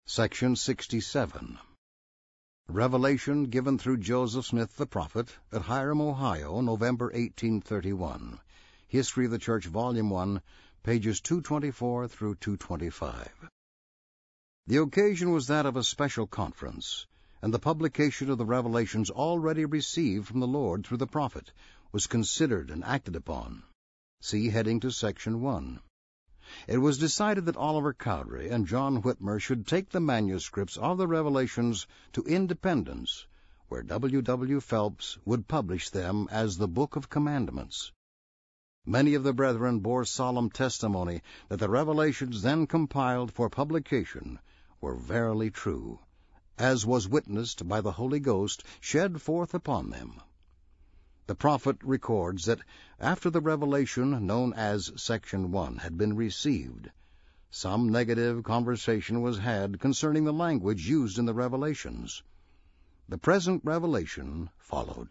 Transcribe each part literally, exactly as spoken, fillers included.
Section sixty-seven. Revelation given through Joseph Smith the prophet at Hiram, Ohio, November eighteen thirty-one. History of the Church, Volume one, pages two twenty-four through two twenty-five. The occasion was that of a special conference, and the publication of the revelations already received from the Lord through the prophet was considered and acted upon. See heading to Section one. It was decided that Oliver Cowdery and John Whitmer should take the manuscripts of the Revelations to Independence, where W. W. Phelps would publish them as the Book of Commandments. Many of the brethren bore solemn testimony that the revelations then compiled for publication were verily true, as was witnessed by the Holy Ghost shed forth upon them. The prophet records that after the revelation known as Section one had been received, some negative conversation was had concerning the language used in the revelations. The present revelation followed.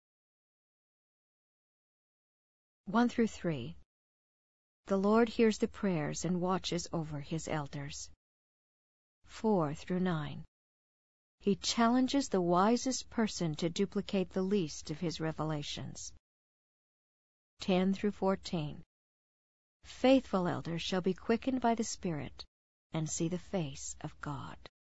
one through three. The Lord hears the prayers and watches over his elders. four through nine. He challenges the wisest person to duplicate the least of his revelations. ten through fourteen. Faithful elders shall be quickened by the Spirit and see the face of God.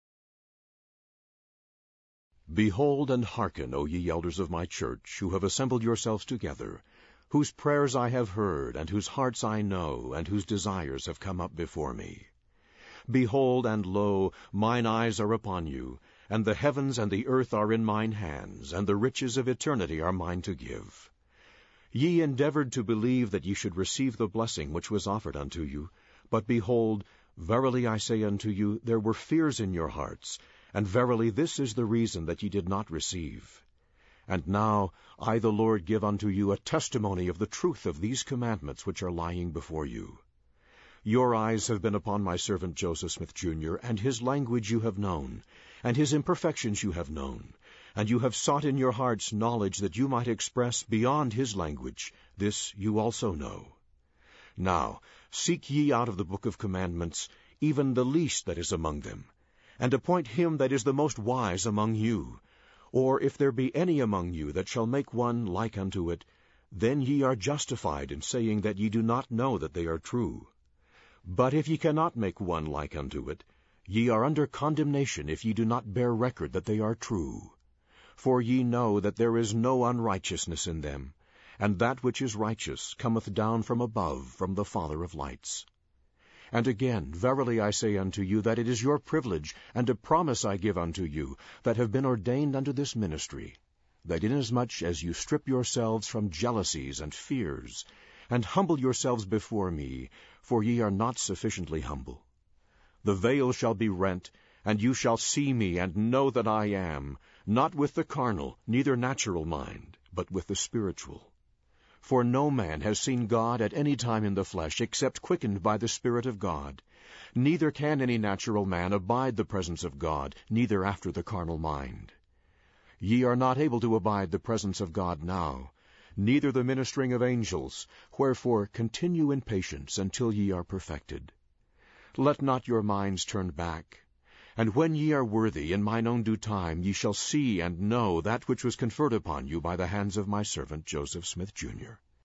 Behold and hearken, O ye elders of my church, who have assembled yourselves together, whose prayers I have heard, and whose hearts I know, and whose desires have come up before me. Behold, and lo, mine eyes are upon you, and the heavens and the earth are in mine hands, and the riches of eternity are mine to give. Ye endeavored to believe that ye should receive the blessing which was offered unto you. But behold, verily I say unto you, there were fears in your hearts, and verily this is the reason that ye did not receive. And now I the Lord give unto you a testimony of the truth of these commandments which are lying before you. Your eyes have been upon my servant Joseph Smith, Junior, and his language you have known, and his imperfections you have known, and you have sought in your hearts knowledge that you might express beyond his language. This you also know. Now seek ye out of the book of commandments even the least that is among them, and appoint him that is the most wise among you. Or if there be any among you that shall make one like unto it, then ye are justified in saying that ye do not know that they are true. But if ye cannot make one like unto it, ye are under condemnation if ye do not bear record that they are true. For ye know that there is no unrighteousness in them, and that which is righteous cometh down from above, from the Father of lights. And again, verily I say unto you, that it is your privilege, and a promise I give unto you, that have been ordained unto this ministry, that inasmuch as you strip yourselves from jealousies and fears, and humble yourselves before me, for ye are not sufficiently humble, the veil shall be rent, and you shall see me, and know that I am, not with the carnal, neither natural mind, but with the spiritual. For no man has seen God at any time in the flesh, except quickened by the Spirit of God. Neither can any natural man abide the presence of God, neither after the carnal mind. Ye are not able to abide the presence of God now, neither the ministering of angels. Wherefore continue in patience until ye are perfected. Let not your minds turn back. And when ye are worthy, in mine own due time, ye shall see and know that which was conferred upon you by the hands of my servant Joseph Smith, Junior